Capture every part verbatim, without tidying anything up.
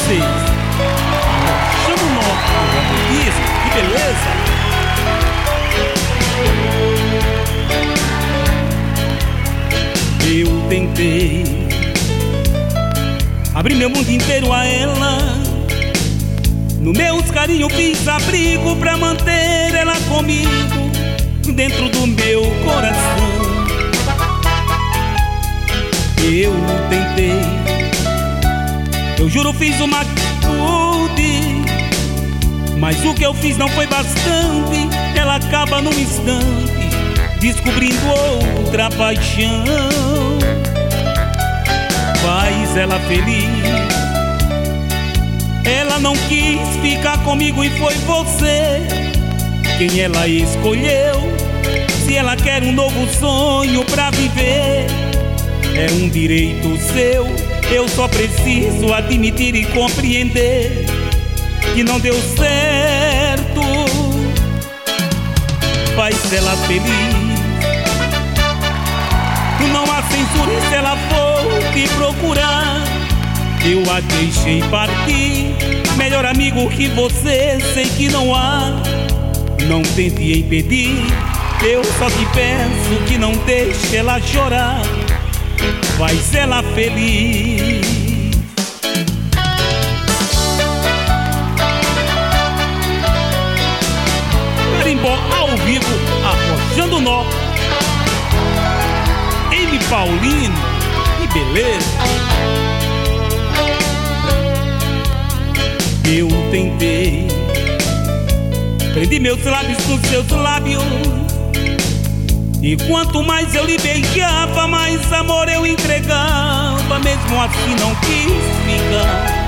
vocês. Chama o nome. Isso, que beleza. Eu tentei abrir meu mundo inteiro a ela. No meus carinhos fiz abrigo pra manter ela comigo dentro do meu coração. Eu tentei, eu juro fiz uma atitude, mas o que eu fiz não foi bastante. Ela acaba num instante descobrindo outra paixão. Faz ela feliz. Ela não quis ficar comigo e foi você quem ela escolheu. Se ela quer um novo sonho pra viver, é um direito seu. Eu só preciso admitir e compreender que não deu certo. Faz ela feliz. Não há censura se ela for te procurar. Eu a deixei partir. Melhor amigo que você, sei que não há. Não tente impedir. Eu só te peço que não deixe ela chorar. Faz ela feliz. Carimbó ao vivo, arrojando nó. Amy Paulino, que beleza. Eu tentei, prendi meus lábios nos seus lábios, e quanto mais eu lhe beijava, mais amor eu entregava. Mesmo assim não quis ficar.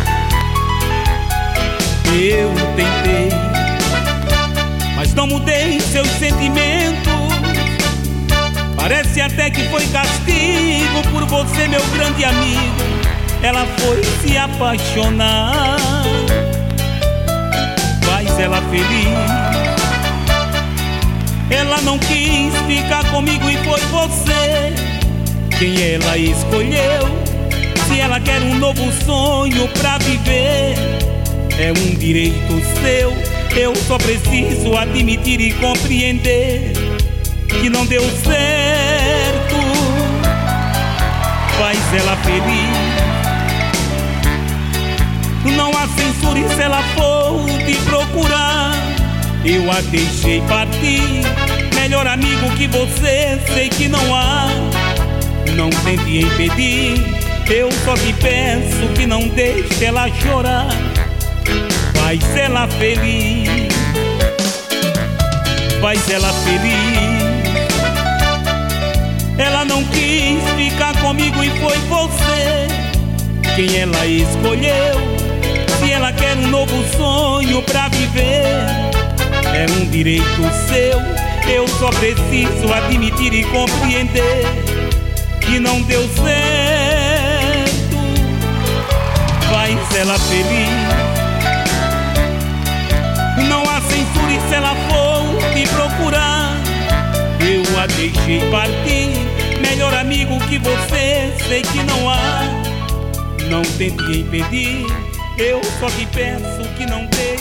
Eu tentei, mas não mudei seus sentimentos. Parece até que foi castigo por você, meu grande amigo. Ela foi se apaixonar. Faz ela feliz. Ela não quis ficar comigo e foi você quem ela escolheu. Se ela quer um novo sonho pra viver, é um direito seu. Eu só preciso admitir e compreender que não deu certo. Faz ela feliz. Não há censura e se ela for te procurar, eu a deixei partir. Melhor amigo que você, sei que não há. Não tente impedir. Eu só te peço que não deixe ela chorar. Faz ela feliz. Faz ela feliz. Ela não quis ficar comigo e foi você quem ela escolheu. Se ela quer um novo sonho pra viver, é um direito seu. Eu só preciso admitir e compreender que não deu certo. Faz ela feliz. Não há censura e se ela for te procurar, eu a deixei partir. Melhor amigo que você, sei que não há. Não tente impedir. Eu só te peço que não deixe